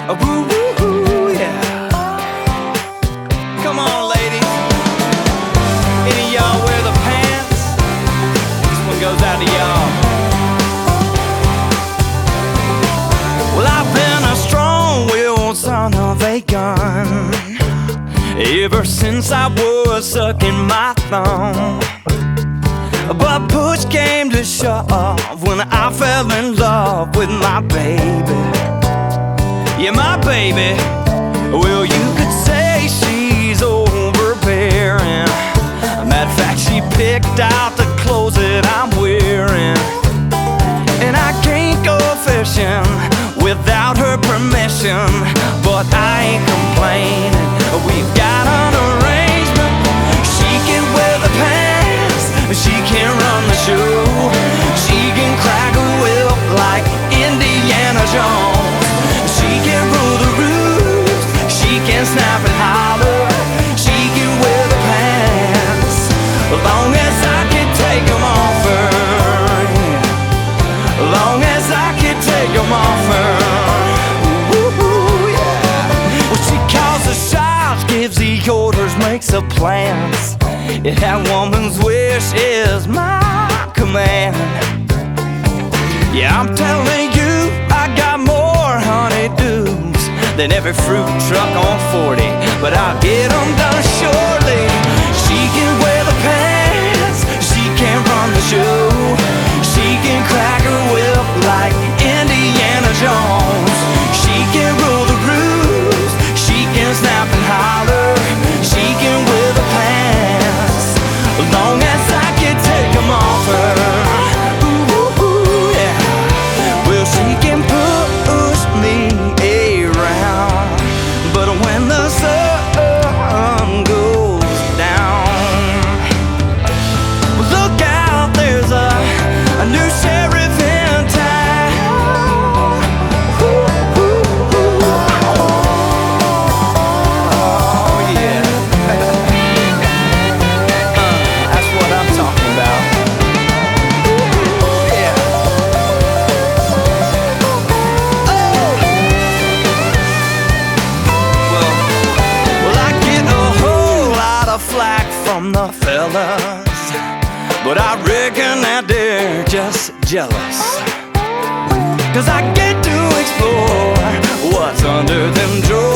Woo, woo, woo, yeah. Come on, ladies. Any of y'all wear the pants? This one goes out to y'all. Well, I've been a strong-willed son of a gun ever since I was sucking my thumb. But push came to shove when I fell in love with my baby. Yeah, my baby. Well, you could say she's overbearing. Matter of fact, she picked out the clothes that I'm wearing. And I can't go fishing without her permission, but I ain't complaining. We've got an arrangement. She can wear the pants, she can run the show, she can crack a whip like Indiana Jones, she can rule the roost, she can snap and holler, she can wear the pants, as long as I can take them off her, as long as I can take them off her. Ooh, yeah. Well, she calls the shots, gives the orders, makes the plans. Yeah, that woman's wish is my command. Yeah, I'm telling you, I got more honeydews than every fruit truck on 40, but I'll get them done shortly. She can wear the pants, she can run the show, she can crack her whip like Indiana Jones, she can rule the roost, she can snap and holler, she can wear the pants, as long as I can take them off her. Ooh, yeah. Well, she can push me around, but when the sun goes down, look out, there's a new sheriff in town. Oh, yeah. That's what I'm talking about. Yeah. Well, I get a whole lot of flack from the fellas, but I reckon that they're just jealous, 'cause I get to explore what's under them drawers.